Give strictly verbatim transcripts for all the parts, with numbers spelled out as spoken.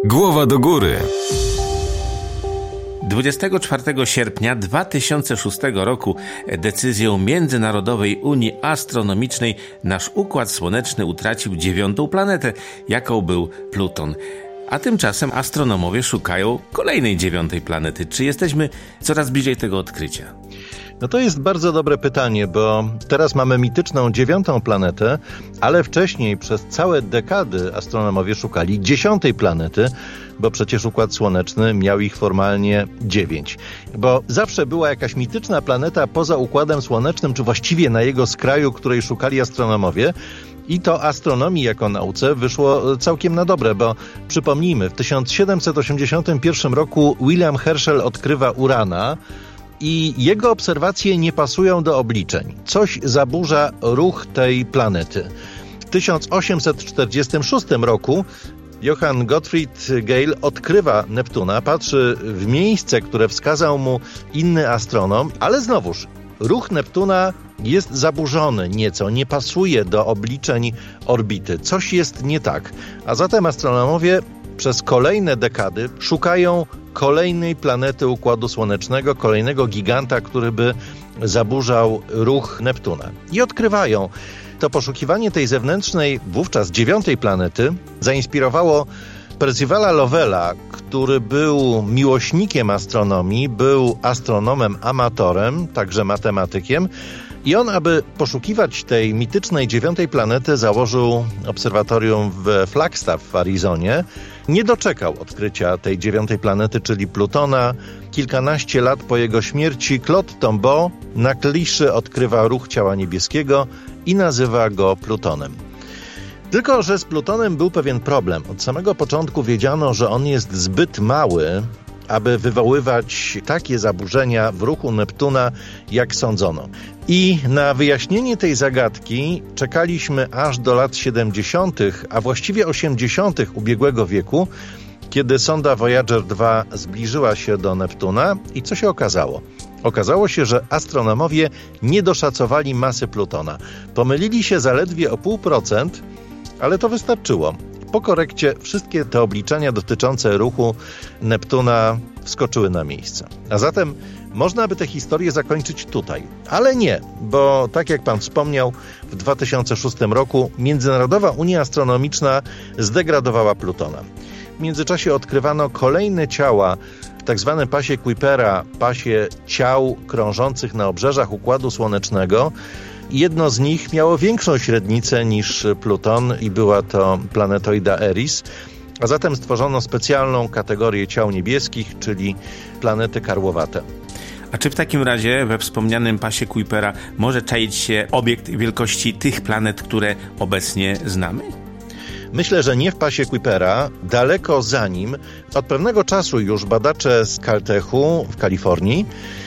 Głowa do góry. dwudziestego czwartego sierpnia dwa tysiące szóstego roku decyzją Międzynarodowej Unii Astronomicznej nasz Układ Słoneczny utracił dziewiątą planetę, jaką był Pluton. A tymczasem astronomowie szukają kolejnej dziewiątej planety. Czy jesteśmy coraz bliżej tego odkrycia? No to jest bardzo dobre pytanie, bo teraz mamy mityczną dziewiątą planetę, ale wcześniej przez całe dekady astronomowie szukali dziesiątej planety, bo przecież Układ Słoneczny miał ich formalnie dziewięć. Bo zawsze była jakaś mityczna planeta poza Układem Słonecznym, czy właściwie na jego skraju, której szukali astronomowie. I to astronomii jako nauce wyszło całkiem na dobre, bo przypomnijmy, w tysiąc siedemset osiemdziesiątym pierwszym roku William Herschel odkrywa Urana, i jego obserwacje nie pasują do obliczeń. Coś zaburza ruch tej planety. W tysiąc osiemset czterdziestym szóstym roku Johann Gottfried Gale odkrywa Neptuna, patrzy w miejsce, które wskazał mu inny astronom, ale znowuż ruch Neptuna jest zaburzony nieco, nie pasuje do obliczeń orbity. Coś jest nie tak. A zatem astronomowie przez kolejne dekady szukają kolejnej planety Układu Słonecznego, kolejnego giganta, który by zaburzał ruch Neptuna. I odkrywają. To poszukiwanie tej zewnętrznej, wówczas dziewiątej planety zainspirowało Percivala Lovella, który był miłośnikiem astronomii, był astronomem amatorem, także matematykiem. I on, aby poszukiwać tej mitycznej dziewiątej planety, założył obserwatorium w Flagstaff w Arizonie. Nie doczekał odkrycia tej dziewiątej planety, czyli Plutona. Kilkanaście lat po jego śmierci Claude Tombaugh na kliszy odkrywa ruch ciała niebieskiego i nazywa go Plutonem. Tylko że z Plutonem był pewien problem. Od samego początku wiedziano, że on jest zbyt mały, aby wywoływać takie zaburzenia w ruchu Neptuna, jak sądzono. I na wyjaśnienie tej zagadki czekaliśmy aż do lat siedemdziesiątych, a właściwie osiemdziesiątych ubiegłego wieku, kiedy sonda Voyager dwa zbliżyła się do Neptuna i co się okazało? Okazało się, że astronomowie nie doszacowali masy Plutona. Pomylili się zaledwie o pół procent, ale to wystarczyło. Po korekcie wszystkie te obliczenia dotyczące ruchu Neptuna wskoczyły na miejsce. A zatem można by tę historię zakończyć tutaj. Ale nie, bo tak jak pan wspomniał, w dwa tysiące szóstym roku Międzynarodowa Unia Astronomiczna zdegradowała Plutona. W międzyczasie odkrywano kolejne ciała w tak zwanym pasie Kuipera, pasie ciał krążących na obrzeżach Układu Słonecznego. Jedno z nich miało większą średnicę niż Pluton i była to planetoida Eris, a zatem stworzono specjalną kategorię ciał niebieskich, czyli planety karłowate. A czy w takim razie we wspomnianym pasie Kuipera może czaić się obiekt wielkości tych planet, które obecnie znamy? Myślę, że nie w pasie Kuipera, daleko za nim. Od pewnego czasu już badacze z Caltechu w Kalifornii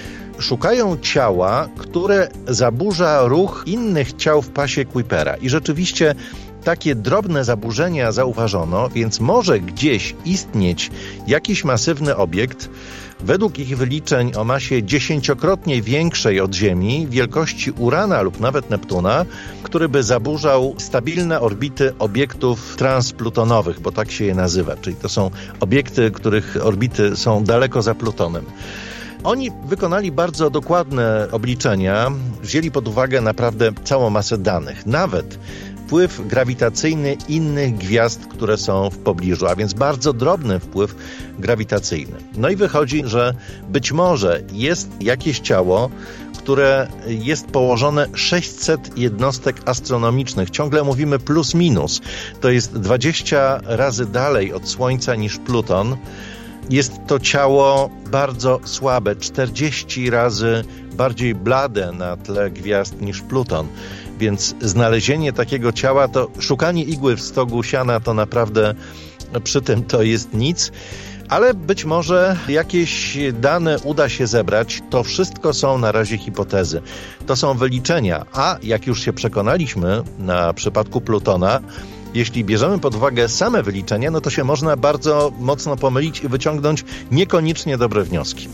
szukają ciała, które zaburza ruch innych ciał w pasie Kuipera. I rzeczywiście takie drobne zaburzenia zauważono, więc może gdzieś istnieć jakiś masywny obiekt, według ich wyliczeń o masie dziesięciokrotnie większej od Ziemi, wielkości Urana lub nawet Neptuna, który by zaburzał stabilne orbity obiektów transplutonowych, bo tak się je nazywa, czyli to są obiekty, których orbity są daleko za Plutonem. Oni wykonali bardzo dokładne obliczenia, wzięli pod uwagę naprawdę całą masę danych, nawet wpływ grawitacyjny innych gwiazd, które są w pobliżu, a więc bardzo drobny wpływ grawitacyjny. No i wychodzi, że być może jest jakieś ciało, które jest położone sześćset jednostek astronomicznych. Ciągle mówimy plus minus. To jest dwadzieścia razy dalej od Słońca niż Pluton. Jest to ciało bardzo słabe, czterdzieści razy bardziej blade na tle gwiazd niż Pluton. Więc znalezienie takiego ciała, to szukanie igły w stogu siana, to naprawdę przy tym to jest nic. Ale być może jakieś dane uda się zebrać. To wszystko są na razie hipotezy. To są wyliczenia. A jak już się przekonaliśmy na przypadku Plutona, jeśli bierzemy pod uwagę same wyliczenia, no to się można bardzo mocno pomylić i wyciągnąć niekoniecznie dobre wnioski.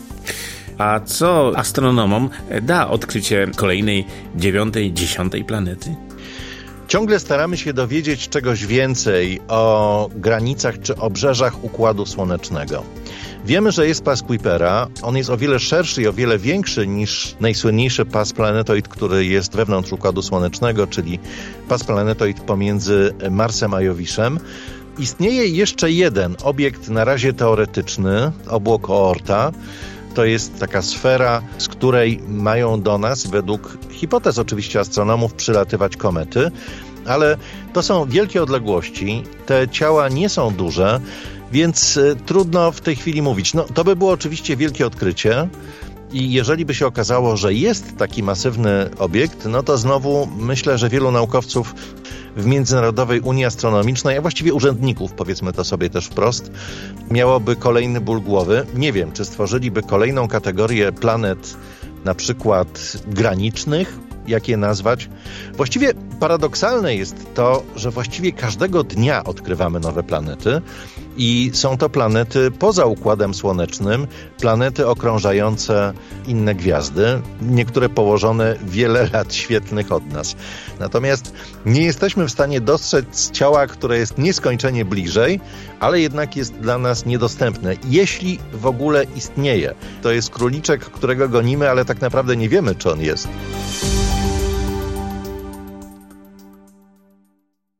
A co astronomom da odkrycie kolejnej dziewiątej, dziesiątej planety? Ciągle staramy się dowiedzieć czegoś więcej o granicach czy obrzeżach Układu Słonecznego. Wiemy, że jest pas Kuipera. On jest o wiele szerszy i o wiele większy niż najsłynniejszy pas planetoid, który jest wewnątrz Układu Słonecznego, czyli pas planetoid pomiędzy Marsem a Jowiszem. Istnieje jeszcze jeden obiekt na razie teoretyczny, obłok Oorta. To jest taka sfera, z której mają do nas, według hipotez oczywiście astronomów, przylatywać komety, ale to są wielkie odległości, te ciała nie są duże, więc trudno w tej chwili mówić. No, to by było oczywiście wielkie odkrycie i jeżeli by się okazało, że jest taki masywny obiekt, no to znowu myślę, że wielu naukowców w Międzynarodowej Unii Astronomicznej, a właściwie urzędników, powiedzmy to sobie też wprost, miałoby kolejny ból głowy. Nie wiem, czy stworzyliby kolejną kategorię planet, na przykład granicznych, jak je nazwać. Właściwie paradoksalne jest to, że właściwie każdego dnia odkrywamy nowe planety i są to planety poza Układem Słonecznym, planety okrążające inne gwiazdy, niektóre położone wiele lat świetlnych od nas. Natomiast nie jesteśmy w stanie dostrzec ciała, które jest nieskończenie bliżej, ale jednak jest dla nas niedostępne, jeśli w ogóle istnieje. To jest króliczek, którego gonimy, ale tak naprawdę nie wiemy, czy on jest.